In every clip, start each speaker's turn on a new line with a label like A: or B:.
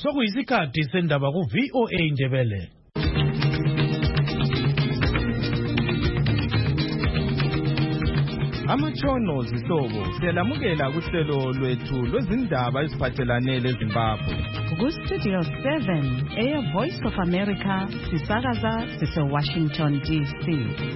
A: Sokuyisikhathi sendaba ku VOA Indebele.
B: Amachono zihlobo siyalamukela kuhlelo lwethu lwezindaba eziphathelane leZimbabwe.
C: Ku Studio 7 Air Voice of America sisakaza sise Washington DC.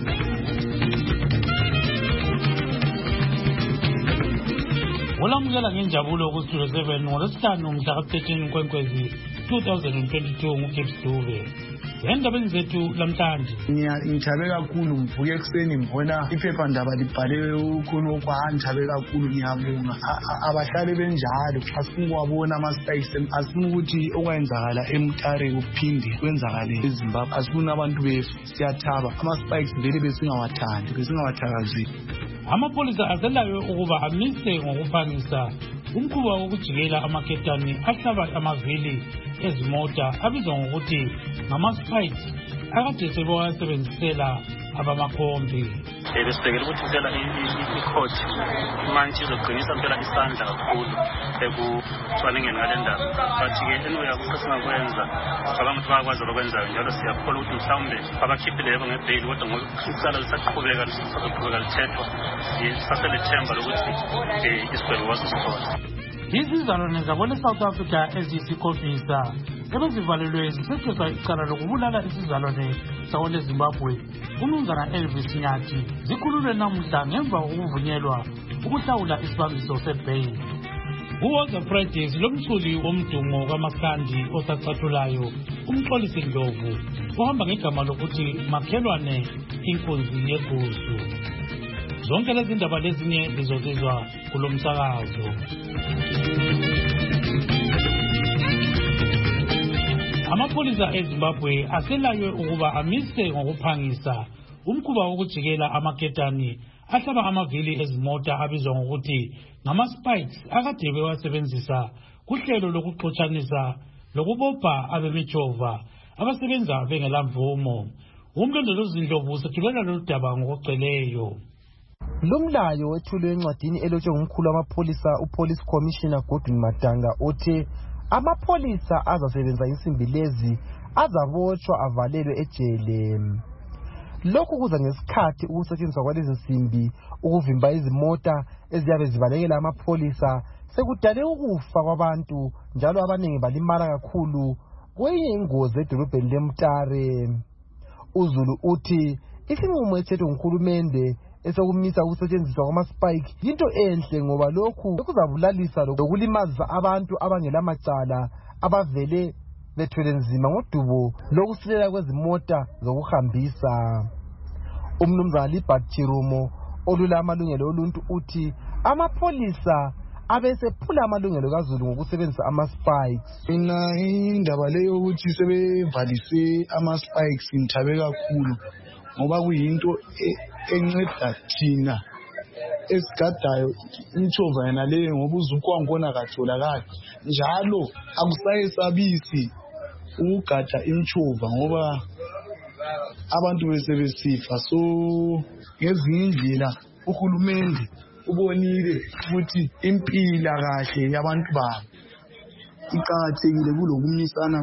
A: Olamukela ngenjabulo ku Studio 7 ngolwesihlanu mhla ka-13 Nkwenkwezi 2022 nguGibbs Dube. Endabeni zethu lamhlanje
D: ngithabe kakhulu mvuke ekseni ngibona iphephandaba libhale khonokho ngithabe kakhulu ngiyabonga abahlali benjalo asifuna ukuwabona ama-spikes asifuna ukuthi okwenzakala eMutare kuphinde kwenzakale eZimbabwe asifuna abantu befu siyathaba ama-spikes vele besingawathakazeli.
A: Amapolisa aselayo ukuba amise ngokuphangisa umkhuba wokujikela amaketani ahlaba amavili ezimota abizwa ngokuthi ngama-spikes akade sebewasebenzisela abamakhombi.
E: Besibhekele ukuthi impela ikhodi manje izoqinisa impela isandla kakhulu ekucwaningeni ngale ndaba, but-ke anyway akukho esingakwenza abantu bayakwazi abakwenzayo njalo siyakholwa ukuthi mhlawumbe abakhiphileyo ngebheyili kodwa ngokusala lisaqhubeka lithethwa saselethemba lokuthi isigwebo wasisikhona.
A: Izizalwane zabone South Africa eziyisikhombisa ebezivalelwe zisetheswa icala lokubulala isizalwane sawole Zimbabwe uMnumzana Elvis Nyathi zikhululwe namuhla ngemva kokuvunyelwa ukuhlawula isibambiso sebheyi. UWalter Fridays lomculi womdumo kaMaskandi osacathulayo umxolisi Ndlovu ohamba ngegama lokuthi makhelwane inkunzi yegusu. Zonke lezi ndaba lezinye lizozizwa kulo msakazo. Amapolisa eZimbabwe aselayo ukuba amise ngokuphangisa umkhuba wokujikela amaketani ahlaba amavili ezimota abizwa ngokuthi ngama-spikes akade bewasebenzisa kuhlelo lokuxotshanisa lokubopha abemitshova abasebenza bengelamvumo. Umlondolozi Ndlovu sethulela lolu daba ngokugcweleyo.
F: Lumlayo wethulwe encwadini elotshwe ngumkhulu wamapolisa uPolice Commissioner Godwin Madanga othi amapolisa azasebenza insimbi lezi azabotshwa avalelwe ejele. Lokhu kuza ngesikhathi ukusetshenziswa kwalezi nsimbi ukuvimba izimota eziyabe zibalekela amapolisa sekudale ukufa kwabantu njalo abaningi balimala kakhulu kwenye ingozi edolobheni leMutare. uZulu uthi isinqumo esithethwe nguhulumende esokumisa ukusetshenziswa kwama-spike yinto enhle ngoba lokhu kuzabulalisa lokulimaza abantu abangelamacala abavele bethwele nzima ngodubo lokusilela kwezimota zokuhambisa. Umnumzana Libert Chirumo olula amalungelo oluntu uthi amapolisa abesephula amalungelo kaZulu ngokusebenzisa ama-spikes.
D: Mina indaba leyo ukuthi sebevalise ama-spikes ngithabe kakhulu ngoba kuyinto enceda thina esigadayo imtshova yena leyo ngoba uzukwangona katholakala njalo akusayesabisi ukugada imtshova ngoba abantu besebesifa. So ngezinye indlela uhulumende ubonile ukuthi impila kahle yabantu babo iqakathekile kulokumisana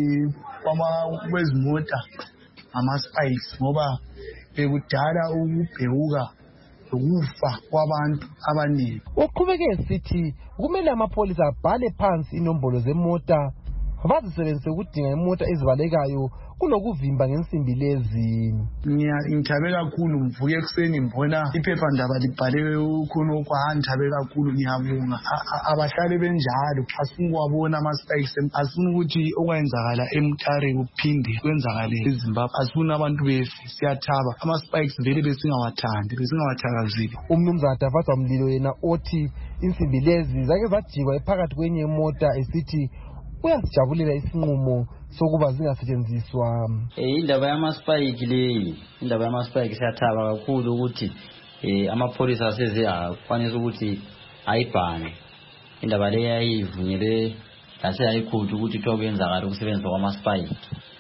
D: kwezimota ama-spikes ngoba bekudala ukubhewuka lokufa kwabantu abaningi.
F: Uqhubeke esithi kumele amapolisa abhale phansi inombolo zemota bazisebenzise ukudinga imota ezibalekayo kulokuvimba ngensimbi lezi.
D: Ngithabe kakhulu mvuke ekseni ngibona iphephandaba libhale khonokho ngithabe kakhulu ngiyabonga abahlali benjalo asifuna ukuwabona ama-spikes asifuna ukuthi okwenzakala eMutare kuphinde kwenzakale eZimbabwe asifuna abantu befu siyathaba ama-spikes vele besingawathakazeli.
F: Umnumzana Davatwa Mlilo yena othi insimbi lezi zake zajikwa ephakathi kwenye imota esithi uyasijabulela isinqumo sokuba zingasetshenziswa.
G: Indaba yama-spike leyi, indaba yama-spike siyathaba kakhulu ukuthi amapolisa asezekwanisa ukuthi ayibhane. Indaba leyi yayivunyelwe yaseyayikhutha ukuthi kuthiwa kuyenzakala ukusebenzisa kwama-spike.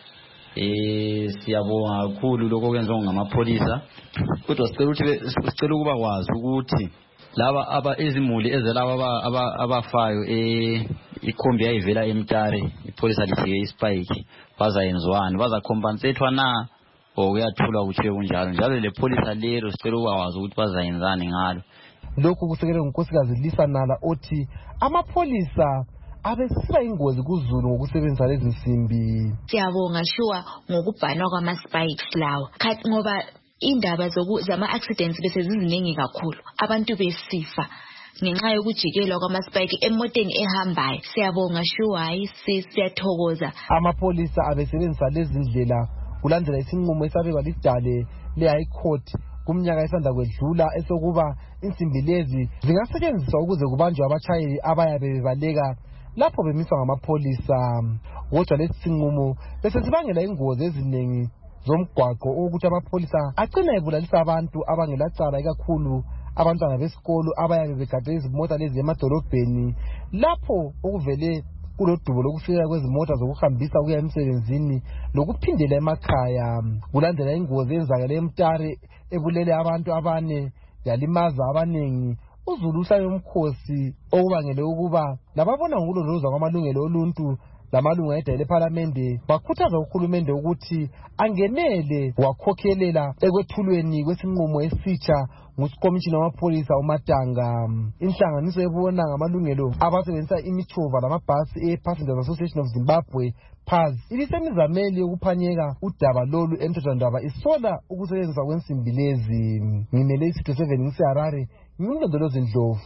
G: Siyabonga kakhulu lokho okwenziwa ngamapolisa kodwa sicela ukuba kwazi ukuthi laba izimuli ezelaba abafayo ikhombi yayivela eMtare ipolisa lifike iSpike bazayenzwani bazacompensate na okuyathula kutshe kunjalo njalo le polisa lero sicela ukwazi ukuthi bazayenzani ngalo.
F: Lokhu kusekelwe ngunkosikazi Lisa Nala othi amapholisa abesiba ingozi kuZulu ngokusebenzisa lezi nsimbi.
H: Siyabonga shuwa ngokubhanwa kwama-spikes lawo ngoba indaba zama accidents bese ziziningi kakhulu abantu besifa ngenxa yokujikelwa kwama-spike emoteni ehambayo. Siyabonga shuwa hayi siyathokoza.
F: Amapholisa abesebenzisa lezi ndlela kulandela isinqumo esabekwa lidale le-High Court kumnyaka esanda kwedlula esokuba insimbi lezi zingasetshenziswa ukuze kubanjwe abatshayeli abayabe bebaleka lapho bemiswa ngamapholisa. Kodwa lesi sinqumo bese sibangela ingozi eziningi zomgwaqo ukuthi amapholisa agcina ebulalisa abantu abangelacala ikakhulu abantwana besikolo abayabe begade izimota lezi emadolobheni lapho okuvele kulodubo lokufika kwezimota zokuhambisa ukuya emsebenzini lokuphindela emakhaya. Kulandela ingozi eyenzakale eMtare ebulele abantu abane yalimaza abaningi, uZulu uhlale umkhosi okubangele ukuba lababona ngokulondolozwa kwamalungelo oluntu lamalunga edale eParliament bakhuthaza uhulumende ukuthi angenele wakhokhelela ekwethulweni kwesinqumo esitsha ngukomishina wamapholisa uMatanga. Inhlanganiso ebona ngamalungelo abasebenzisa imichova lamabhasi ePassengers Association of Zimbabwe PAZ ibisemizameni yokuphanyeka udaba lolu emthethwandaba isola ukusetshenziswa kwensimbi lezi. Ngimele isitho 7 ngiseHarare ngimlondolozi Ndlovu.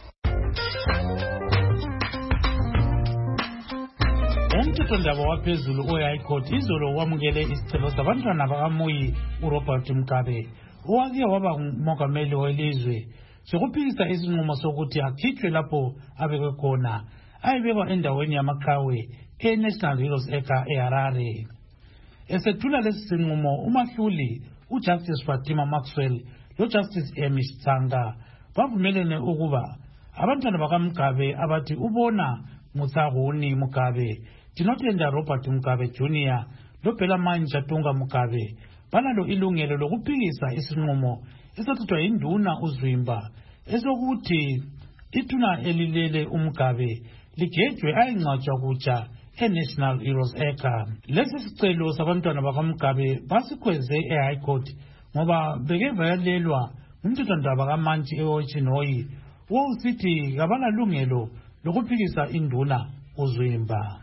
A: Umthethwandaba waphezulu oHigh Court izolo wamukele isicelo sabantwana bakaMoyi uRobert Mugabe owake waba ngumongameli welizwe sokuphikisa isinqumo sokuthi akhitshwe lapho abekwe khona ayebekwa endaweni yamaqhawe eNational Heroes Acre eHarare. Esethula lesi sinqumo umahluli uJustice Fatima Maxwell loJustice Amy Sanga bavumelene ukuba abantwana bakaMugabe abathi ubona Mutsaguni Mugabe, Tinotenda Robert Mugabe Jr. loPhelamani Chatunga Mugabe balalo ilungelo lokuphikisa isinqumo esathathwa yinduna uZwimba esokuthi ithuna elilele uMugabe ligejwe ayingcwatshwa kutsha eNational Heroes Acre. Lesi sicelo sabantwana bakaMugabe basikhweze eHigh Court ngoba beke bayalelwa umthethwandaba kaMantshi eOchinoyi wawusithi kabanalungelo lokuphikisa induna uZwimba.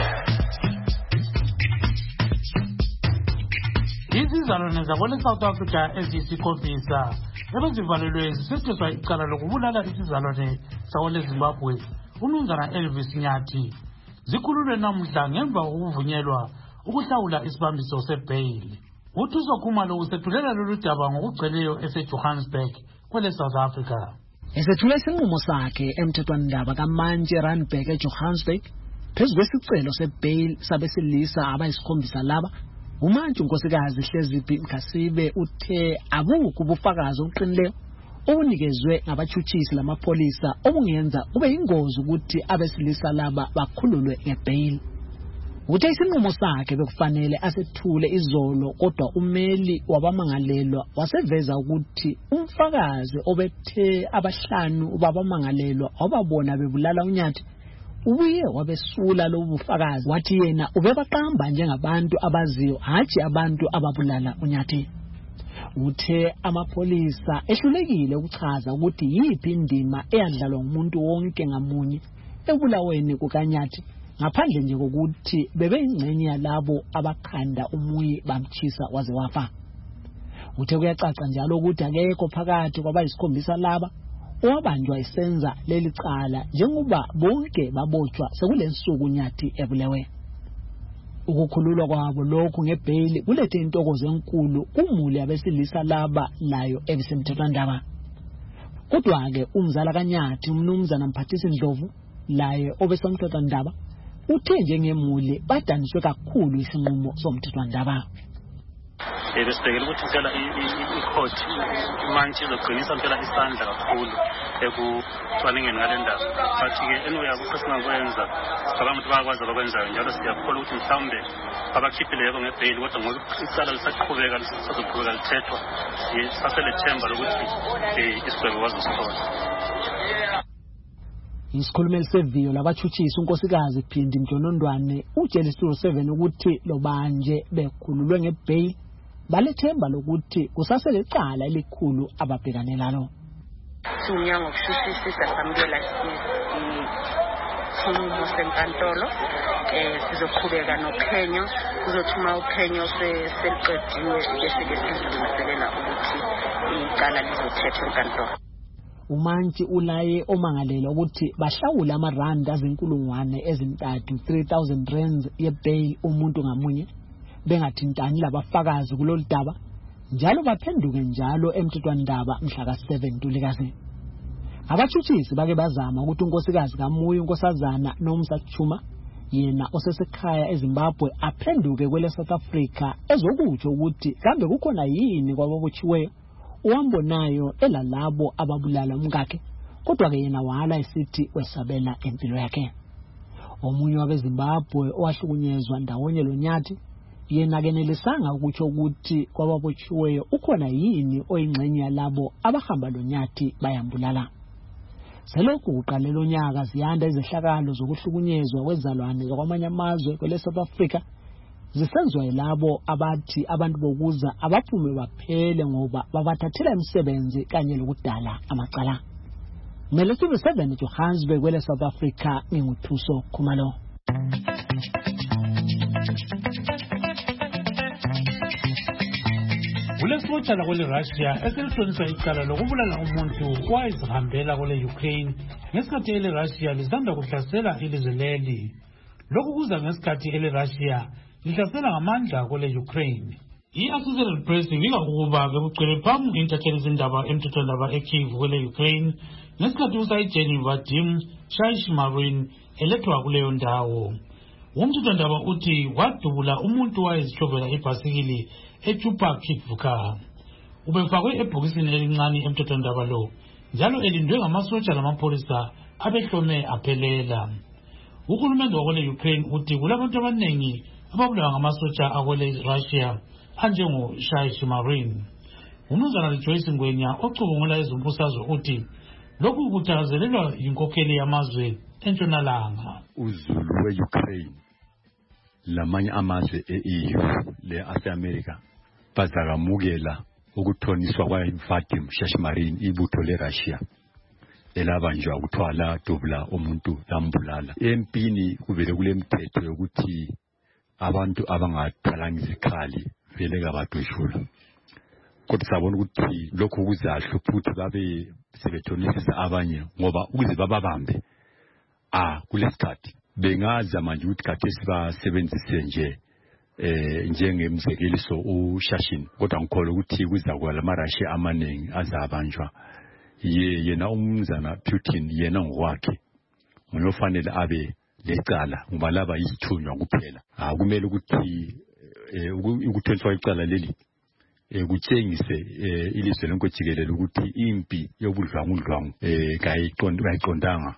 A: Izizalwane zakwele South Africa eziyisikhombisa ebezivalelwe zisetheswa icala lokubulala isizalwane sakwele Zimbabwe uMnumzana Elvis Nyathi zikhululwe namuhla ngemva kokuvunyelwa ukuhlawula isibambiso sebail. UThuso Khumalo usethulela lolu daba ngokugcweleyo eseJohannesburg kwele South Africa.
I: Esethula isinqumo sakhe emthethwandaba kaMantshi eRandburg eJohannesburg phezu kwesicelo sebail sabesilisa abayisikhombisa laba, uMantshi unkosikazi Hleziphi Mkhasibe uthe abukho ubufakazi obuqinileyo obunikezwe ngabatshutshisi lamapholisa obungenza kube ingozi ukuthi abesilisa laba bakhululwe ngebail. Uthe isinqumo sakhe bekufanele asethule izolo, kodwa umeli wabamangalelwa waseveza ukuthi umfakazi obethe abahlanu babamangalelwa wababona bebulala uNyathi ubuye wabesula lobu bufakazi, wathi yena ubebaqamba njengabantu abaziyo hathi abantu ababulala uNyathi. Uthe amapholisa ehlulekile ukuchaza ukuthi yiphi indima eyadlalwa ngumuntu wonke ngamunye ekubulaweni kukaNyathi ngaphandle nje kokuthi bebeyingcenye yalabo abakhanda umuyi bamtshisa waze wafa. Uthe kuyacaca njalo ukuthi akekho phakathi kwabayisikhombisa laba owabanjwa isenza leli cala njengoba bonke babotshwa sekulensuku uNyathi ebulewe. Ukukhululwa kwabo lokhu ngebail kulethe intokozo enkulu kumuli abesilisa laba layo ebisemthethwandaba. Kodwa-ke umzala kaNyathi uMnumzana Mphathisi Ndlovu laye obesemthethwandaba uthe njengemuli badaniswe kakhulu isinqumo somthethwandaba.
E: Besibhekele ukuthi phela icourt manje izogcinisa phela isandla kakhulu ekucwaningeni ngale ndaba, but-ke anyway akukho esingakwenza cabanga ukuthi bayakwazi abakwenzayo njalo siyakholwa ukuthi mhlawumbe abakhiphileyo ngebail, kodwa ngoba icala lisaqhubeka lisazoqhubeka lithethwa sasele themba lokuthi isigwebo bazosithola.
I: Isikhulumeli seviyo labathutshisi unkosikazi Phindi Mjolondwane utshela Studio 7 ukuthi lobanje bekhululwe ngebail balethemba lokuthi kusaselecala elikhulu ababhekane nalo.
J: Umnyango wokushushisisa samukela isinqumo senkantolo sizoqhubeka nokhenyo kuzothuma ukhenyo seliqediwe bese sizilungiselela ukuthi icala lizothethwa enkantolo.
I: uMantshi ulaye omangalela ukuthi bahlawule amarandi azinkulungwane ezintathu 3000 rands yebail umuntu ngamunye bengathintani labafakazi kulolu daba njalo baphenduke njalo emthethwandaba mhla ka7 Ntulikazi. Abathutshisi bake bazama ukuthi unkosikazi kaMuyi unkosazana Nomsa yena osesekhaya eZimbabwe aphenduke kwele South Africa ezokutsho ukuthi kambe kukhona yini kwababotshiweyo uwambonayo elalabo ababulala umkakhe kodwa ke yena wala esithi wesabela empilo yakhe. Omunye wabeZimbabwe owahlukunyezwa ndawonye loNyathi yena kenelisanga ukutsho ukuthi kwababotshiweyo ukhona yini oyingxenye yalabo abahamba loNyathi bayambulala. Selokhu kuqalela unyaka ziyanda izehlakalo zokuhlukunyezwa kwezalwane zakwamanye amazwe kwele South Africa zisenziwa yilabo abathi abantu bokuza abaphume baphele ngoba babathathela imisebenzi kanye lokudala amacala. Mele Studio 7 Johannesburg kwele South Africa nginguthuso Khumalo.
A: Kulesifotshana kwele Russia eselitshonisa icala lokubulala umuntu owayezihambela kwele Ukraine ngesikhathi ele Russia lisanda kuhlasela ilizwe leli. Lokhu kuza ngesikhathi ele Russia lihlasela ngamandla kwele Ukraine. I-Associated Press ibika ukuba bekucwele phambi intatheli zindaba emthethwandaba eKyiv kwele Ukraine ngesikhathi usayitsheni Vadim Shishmarin elethwa kuleyo ndawo. Umthethwandaba uthi wadubula umuntu wayezishobela ibhasikili eChupakivka. Ubefakwe ebhokisini elincane emthethwandaba lo njalo elindwe ngamasotsha lamapholisa abehlome aphelela. Uhulumende wakwele Ukraine uthi kulabantu abaningi ababulawa ngamasotsha akwele Russia anjengo Shishmarin. Umnumzana Joyce Ngwenya ocubungula ezombusazwe uthi lokhu kuthakazelelwa yinkokheli yamazwe entshonalanga.
K: Uzulu we-Ukraine lamanye amazwe e-EU le-Ase-America bazakamukela ukuthoniswa kwa-Vadim Shishmarin ibutho le-Russia elabanjwa kuthiwa ladubula umuntu lambulala. Empini kuvele kulemithetho yokuthi abantu abangathalanga izikhali vele kabadweshula. Kodwa sabona ukuthi lokhu kuzahlupha ukuthi babe sebethonisisa abanye ngoba ukuze bababambe kulesikhathi bengaza manje ukuthi kade sibasebenzise nje njengemzekeliso uShashin kodwa ngikholwa ukuthi kuzakuba lamaRussia amaningi azabanjwa yena umnumzana Putin yena ngokwakhe unofanele abe lecala ngoba laba yisithunywa kuphela. Kumele ukuthi ukuthoniswa icala leli kutshengise ilizwe lonke jikelele ukuthi impi yobudlwangudlwangu kayiqondanga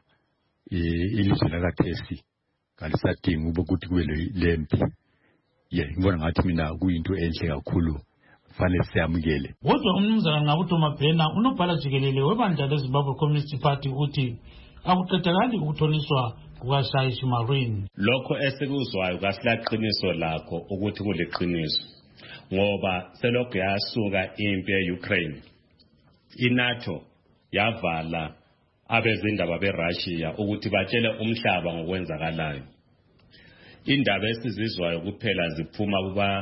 K: ilizwe lakathesi kalisadinga ukuthi kube lempi. Ngibona ngathi mina kuyinto enhle kakhulu fanele siyamukele.
A: Kodwa umnumzana Ngqabutho Mabhena unobhala jikelele webandla leZimbabwe Communist Party uthi akuqedakali ukuthoniswa kukaShishmarin.
L: Lokho esikuzwayo kasilaqiniso lakho ukuthi kuliqiniso ngoba selokhu yasuka impi eUkraine iNATO yavala abezindaba beRussia ukuthi batshele umhlaba ngokwenzakalayo. Indaba esizizwayo kuphela ziphuma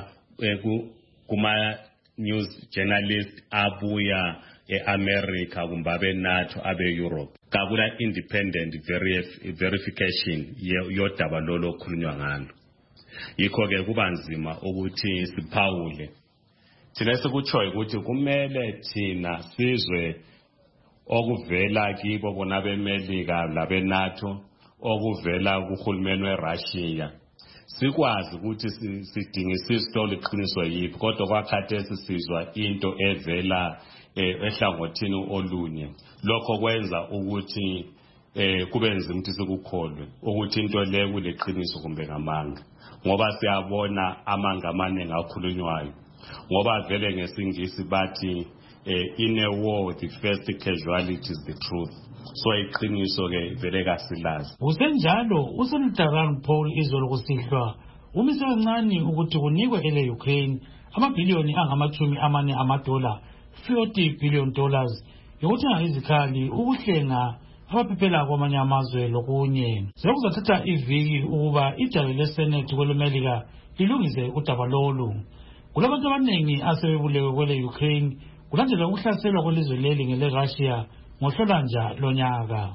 L: kuma news journalist abuya eAmerica kumbe abeNATO abeEurope. Kakula independent verification yodaba lolo khulunywa ngalo. Yikho ke kuba nzima ukuthi siphawule. Thina sikutshoyo ukuthi kumele thina sizwe okuvela kibo bona beMelika labeNATO okuvela kuhulumeni weRussia. Sikwazi ukuthi sidingisise oliqiniso yiphi kodwa kwakhathesi sizwa into evela ehlangothini olunye. Lokho kwenza ukuthi kube nzima ukuthi sikukholwe ukuthi into le kuleqiniso kumbe ngamanga ngoba siyabona amanga amaningi akhulunywayo ngoba vele ngesingisi bathi in a war the first casualty is the truth. so iqiniso ke vele kasilazi.
A: Usenjalo uSenator Paul izolo kusihlwa umise kancane ukuthi kunikwe ele Ukraine amabhiliyoni $40 $40 billion yokuthenga izikhali ukuhlenga abaphephela kwamanye amazwe lokunye. Sekuzathatha iviki ukuba ijale leSenate kweleMelika lilungise udaba lolu. Kulabantu abaningi asebebulewe kwele Ukraine kulandela ukuhlaselwa kwelizwe leli ngele Russia ngohlolanja lonyaka.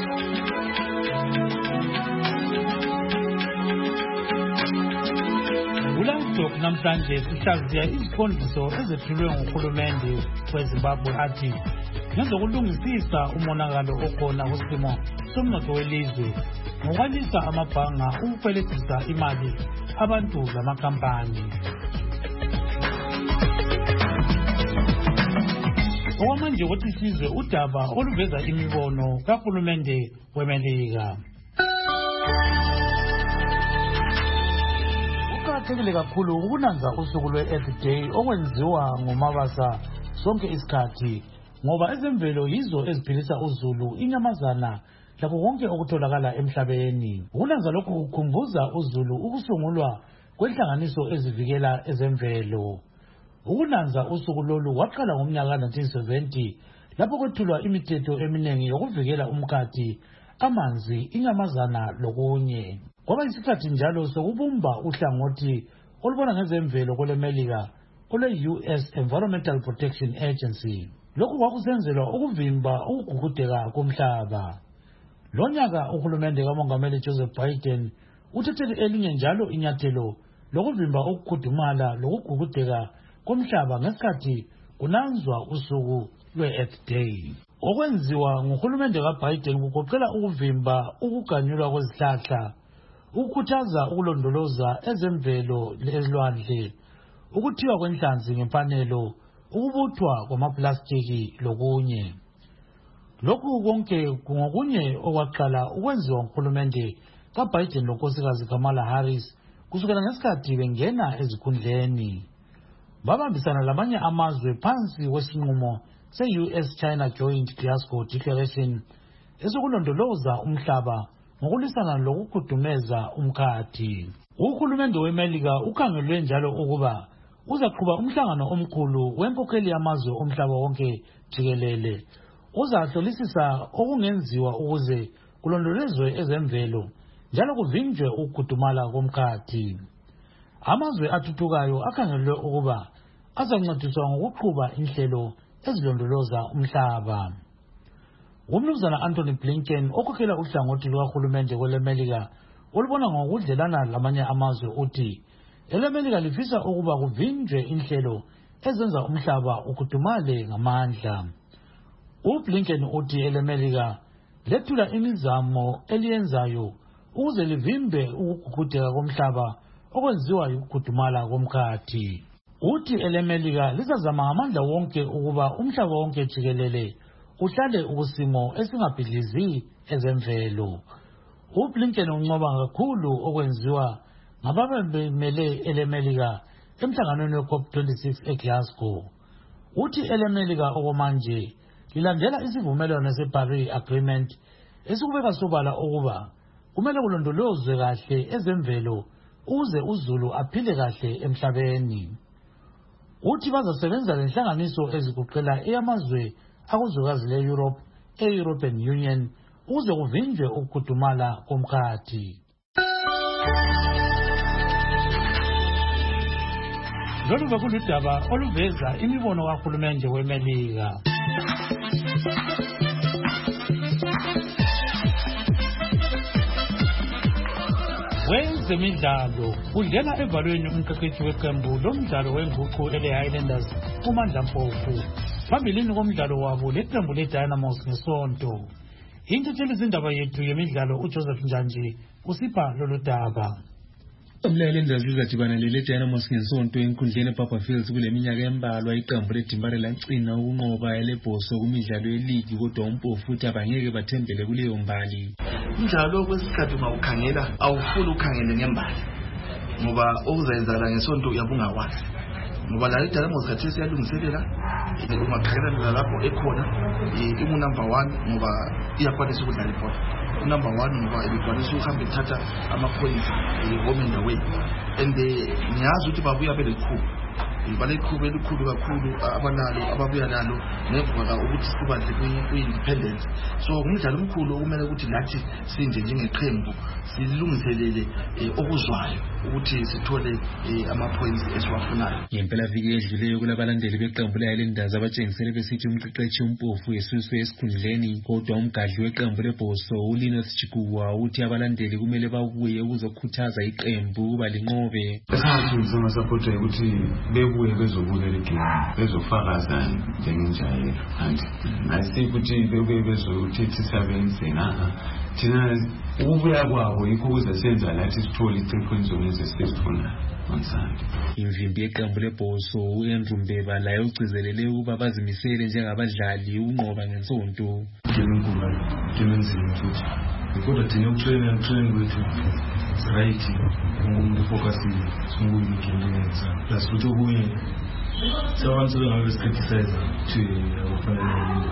A: Ulandok namhlanje sihlaziya iziqondiso ezethulwe nguhulumende weZimbabwe athi ngezokulungisisa umonakalo okhona kusimo somnotho welizwe ngokwalisa amabhanga ukuphelethisa imali abantu lamakhampani. Okwamanje ukuthi sizwe udaba oluveza imibono kahulumende weMelika. Kuqakathekile kakhulu ukunanza usuku lwe-Earth Day okwenziwa ngomabasa sonke isikhathi ngoba ezemvelo yizo eziphilisa uzulu, inyamazana lakho konke okutholakala emhlabeni. Ukunanza lokhu kukhumbuza uzulu ukusungulwa kwenhlanganiso ezivikela ezemvelo. Ukunanza usuku lolu waqala ngomnyaka 1970 lapho kwethulwa imithetho eminingi yokuvikela umkhathi, amanzi, inyamazana lokunye. Kwaba isikhathi njalo sokubumba uhlangothi olubona ngezemvelo kweleMelika olwe-US Environmental Protection Agency. Lokhu kwakusenzelwa ukuvimba ukugugudeka komhlaba. Lonyaka uhulumende kaMongameli Joseph Biden uthethe elinye njalo inyathelo lokuvimba ukukhudumala lokugugudeka komhlaba ngesikhathi kunanzwa usuku lwe-Earth Day. Okwenziwa nguhulumende kaBiden kugoqela ukuvimba ukuganyulwa kwezihlahla, ukukhuthaza ukulondoloza ezemvelo lezilwandle, ukuthiwa kwenhlanzi ngemfanelo, ukubuthwa kwamaplastiki lokunye. Lokhu konke kungokunye okwaqala ukwenziwa nguhulumende kaBiden lonkosikazi Kamala Harris kusukela ngesikhathi bengena ezikhundleni. Babambisana lamanye amazwe phansi kwesinqumo se-US-China Joint Glasgow Declaration esokulondoloza umhlaba ngokulisana lokukhudumeza umkhathi. Uhulumende weMelika ukhangelwe njalo ukuba uzaqhuba umhlangano omkhulu wenkokheli yamazwe omhlaba wonke jikelele uzahlolisisa okungenziwa ukuze kulondolozwe ezemvelo njalo kuvinjwe ukukhudumala komkhathi. Amazwe athuthukayo akhangelwe ukuba azancediswa ngokuqhuba inhlelo ezilondoloza umhlaba. Umnumzana Anthony Blinken okhokhela uhlangothi lukahulumende kweleMelika olubona ngokudlelana lamanye amazwe uthi eleMelika lifisa ukuba kuvinjwe inhlelo ezenza umhlaba ukhudumale ngamandla. UBlinken uthi eleMelika lethula imizamo eliyenzayo ukuze livimbe ukugugudeka komhlaba okwenziwa ukukhudumala komkhathi. Uthi eleMelika lisazama ngamandla wonke ukuba umhlaba wonke jikelele uhlale ukusimo esingabhidlizi ezemvelo. UBlinken unqoba kakhulu okwenziwa ngababemele eleMelika emhlanganweni we-COP26 eGlasgow. Uthi eleMelika okwamanje lilandela isivumelwano seParis Agreement esikubeka sobala ukuba kumele kulondolozwe kahle ezemvelo uze uzulu aphile kahle emhlabeni. Uthi bazasebenza lenhlanganiso eziguqela eyamazwe akuzwekazi le-Europe, e-European Union ukuze kuvinjwe ukukhudumala komkhathi. Lolu bekuludaba oluveza imibono kahulumende weMelika. Wezemidlalo udlela evalweni umqeqeshi weqembu lomdlalo wenguqu ele-Highlanders uMandla Mpofu phambilini komdlalo wabo leqembu le-Dynamos ngesonto. Intatheli zindaba yethu yemidlalo uJoseph Njanji usipha lolu daba.
M: Umlelanders lizadibana le-Dynamos ngesonto enkundleni ePapa Fields kule minyaka embalwa. Iqembu leDimbare lagcina ukunqoba elebhoso kumidlalo yeligi kodwa uMpofu uthi abangeke bathembele kuleyo mbali.
N: Umdlalo kwesikhathi ungawukhangela awufuni ukhangele ngembali ngoba okuzayenzakala ngesonto uyabunga wazi ngoba la iDynamos khathesi yalungiselela ungakhangela lapho ekhona number 1 ngoba iyakwanisa ukudlala ibhola. Number 1 ngoba ibikwanisa ukuhamba ithatha ama-points home and away, and ngiyazi ukuthi babuya belikhulu balekhulu elikhulu kakhulu ababuya nalo ngemva ukuthi sibadle kwi-independence. So ngumdlalo omkhulu okumele ukuthi lathi sinje njengeqembu silungiselele okuzwayo ukuthi sithole ama-points esiwafunayo.
M: Ngempelaviki edluleyo kulabalandeli beqembu le-Highlanders abatshengisele besithi umqeqeshi uMpofu esuswe esikhundleni, kodwa umgadli weqembu lebhoso uLinus Chikuwa uthi abalandeli kumele babuye ukuzokhuthaza iqembu ukuba linqobe.
O: Samasapota ukuthi bebuye bezobukela igame bezofakaza njengenjayelo, and asi ukuthi bebuye bezothetha isabenzena thina ukubuya kwabo yikho ukuze senza lathi sithole i3 points ezisifuna on Sunday.
M: Imvimbi yeqembu lebhoso uAndrew Mbeba laye ugcizelele ukuba bazimisele njengabadlali unqoba ngensonto.
O: Ngenzima futhi kodwa thina ukutrain kwethu right focus singuyikenza plus futhi okunye sabantu bengabe criticize to ukufanele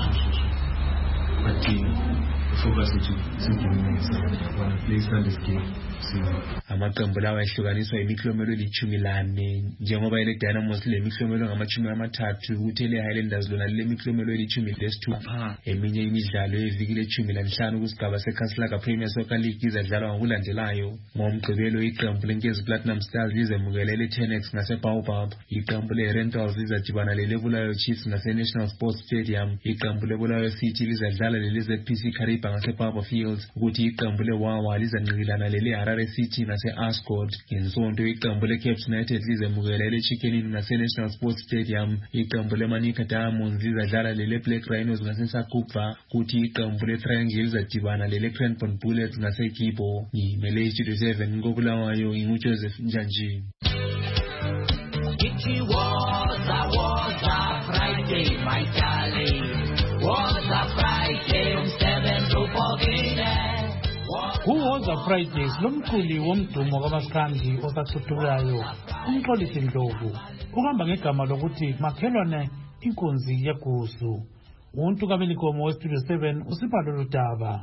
O: but focus to one place and this game.
M: Amaqembu lawa ehlukaniswa imiklomelo eli-14 njengoba ile Dynamos le miklomelo ngama-30 ukuthi le Highlanders lona le miklomelo eli-16. Eminye imidlalo eviki le-15 kusigaba seCastlelaga Premier Soccer League izadlalwa ngokulandelayo. Ngomgqibelo iqembu leNkezi Platinum Stars lizemukela le-10X ngase-Baobab. Iqembu le-Rentals lizadibana le-Bulawayo Chiefs ngase-National Sports Stadium. Iqembu le-Bulawayo City lizadlala le-ZPC Kariba ngase-Barber Fields, ukuthi iqembu le-Wawa lizancikilana le-Harare City ngase-Ascot. Ngesonto iqembu le-Cape United lizemukela le-Chicken Inn ngase-National Sports Stadium. Iqembu le-Manica Diamonds lizadlala le-Black Rhinos ngase-Sakupva, kuthi iqembu le-Triangle lizadibana le-Cranbourne Bullets ngase-Kibo. Ngimele iStudio 7 ngobulawayo inguJoseph Njanji.
P: It was a Friday, my darling. Was a Friday, 7 to 14.
A: Kuwoza Fridays lomculi womdumo kaMaskandi osathuthukayo uMxolisi Ndlovu uhamba ngegama lokuthi makhelwane inkunzi yegusu. Untu kaBelikomo weStudio 7 usipha lolu daba.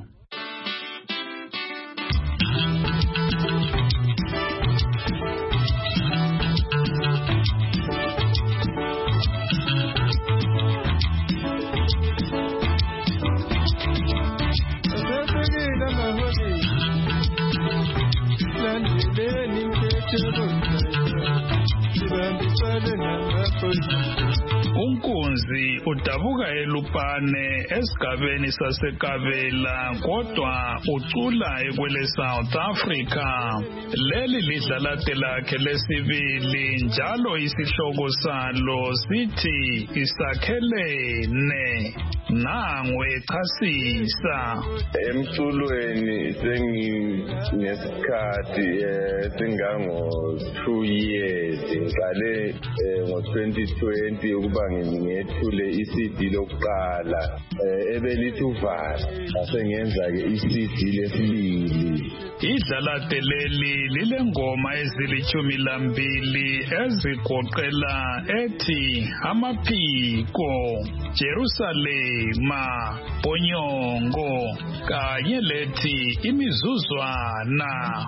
Q: Unkunzi udabuka eLupane esigabeni saseKabela kodwa ucula ekwele South Africa. Leli lidlalate lakhe lesibili njalo isihloko salo sithi isakhelene. Nangwe echasisa
R: emculweni senginesikhathi singango 2 years ngiqale ngo-2020 ukuba ngethule iCD lokuqala ebelithi uvala asengenza-ke iCD lesibili.
Q: Idlalate leli lilengoma ezili-12 ezigoqela ethi Amaphiko, Jerusalema, Bonyongo kanye lethi Imizuzwana.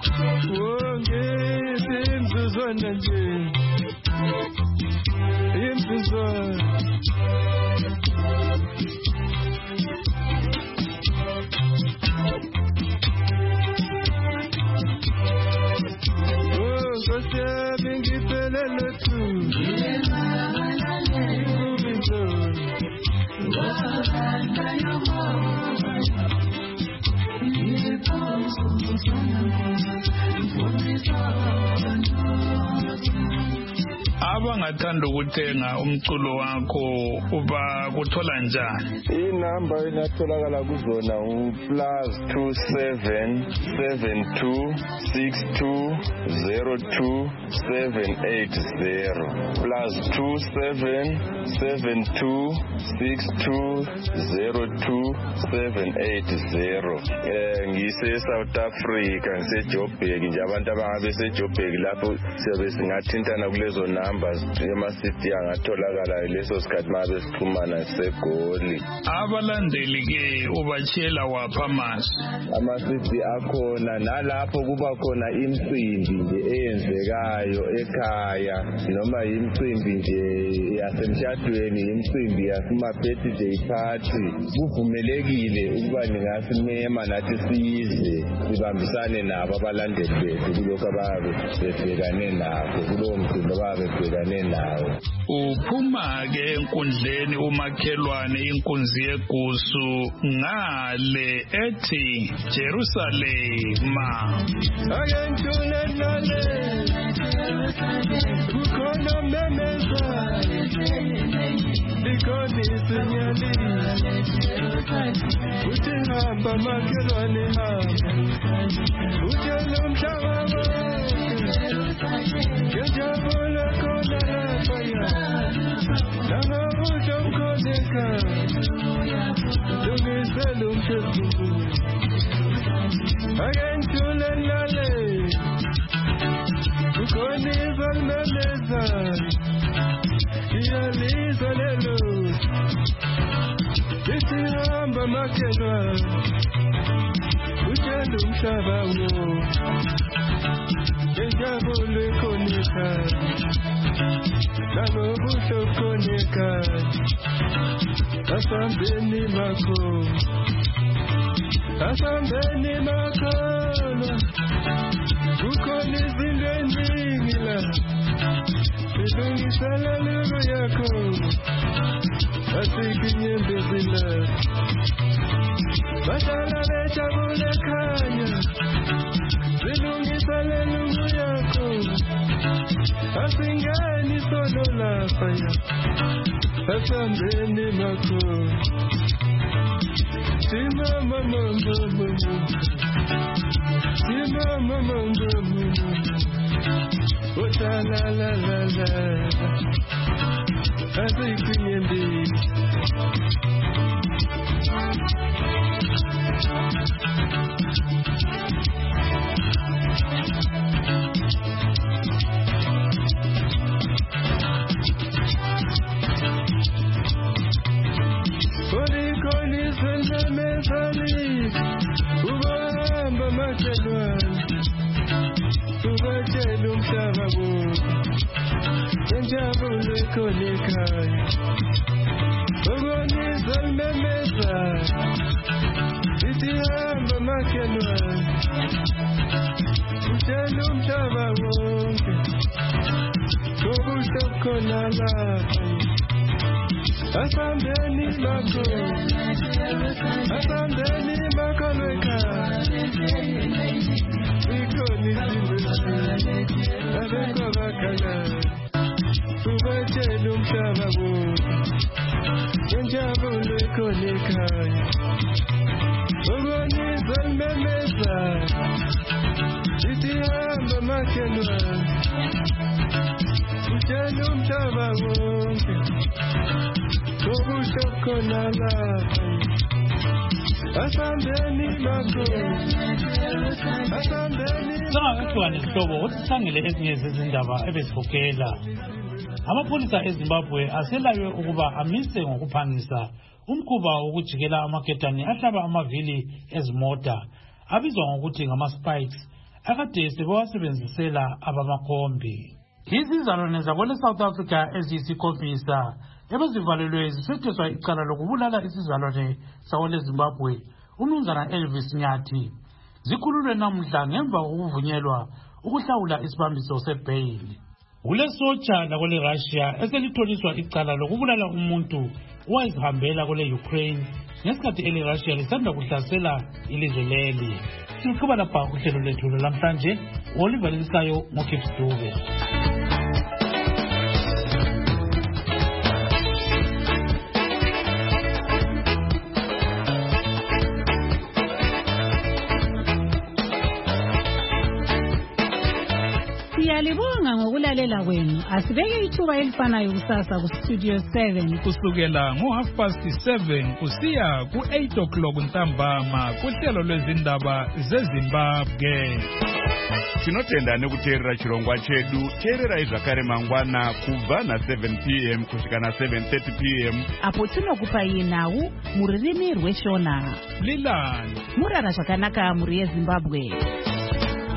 P: Imizuzwana nje, imizuzwana.
Q: Abangathanda ukuthenga umculo wakho uba kuthola njani?
R: Inamba enatholakala kuzona +27726202780 +27726202780. Ngise South Africa, ngise Joburg, nje abantu abangabe seJoburg lapho siyabe singathintana kulezo namba ama-city angatholakala leso sikhathi uma besixhumana segoli.
Q: Abalandeli-ke ubatshela wapha
R: ama-city akhona nalapho kuba khona imicimbi nje eyenzekayo ekhaya noma imicimbi nje yasemshadweni, imicimbi yasema-birthday party, kuvumelekile ukuba ningasimema nathi size sibambisane nabo abalandeli bethu kulokhu ababe bebhekane nakho, kulowo mcimbi ababe bebhekane nawo.
Q: Uphuma-ke enkundleni umakhelwane inkunzi yegusu ngale ethi Jerusalema.
P: Kukhona memeza ikoni sinyali uthi hamba makhelwane hamba utshela umhlaba ngejabula khona laphaya nangabuhle umkhoneka lungisela umphefumulo akengithule nale ukhona izolmemeza iyaliza lelo isihamba makhelwane utshela umhlaba wo ngejabula khoneka nangobuhle khoneka asambeni makho kukhona izinto eziningi la zilungiselelo yakho asikinyembezi la bahlala bejabule khanya zilungiselelo yakho asingeni solo laphaya asambeni makho
A: Sangele ezinye zezindaba ebezivukela. Amapholisa eZimbabwe aselaywe ukuba amise ngokuphangisa umkhuba wokujikela amaketani ahlaba amavili ezimota abizwa ngokuthi ngama-spikes akade sebewasebenzisela abamakhombi. Izizalwane zakwele South Africa eziyisikhombisa ebezivalelwe zisetheswa icala lokubulala isizalwane sakwele Zimbabwe umnumzana Elvis Nyathi zikhululwe namhla ngemva kokuvunyelwa ukuhlawula isibambiso sebail. Kulesotsha lakwele Russia eselitholiswa icala lokubulala umuntu owayezihambela kwele Ukraine ngesikhathi ele Russia lisanda kuhlasela ilizwe leli. Siqhuba lapha uhlelo lethu namhlanje Oliver Lisayo ngoKips Dube.
C: Siyalibonga ngokulalela kwenu. Asibeke ithuba elifanayo kusasa kustudio 7
Q: kusukela ngo7:30 kusiya ku8 ntambama kuhlelo lwezindaba zeZimbabwe.
S: Tinotenda nekuteerera chirongwa chedu. Teerera zvakare mangwana kubva na7 p.m. kusvika na7:30 p.m.
C: apo tinokupai nhau muririmi rweshona.
Q: Lilani
C: murara zvakanaka muri yeZimbabwe.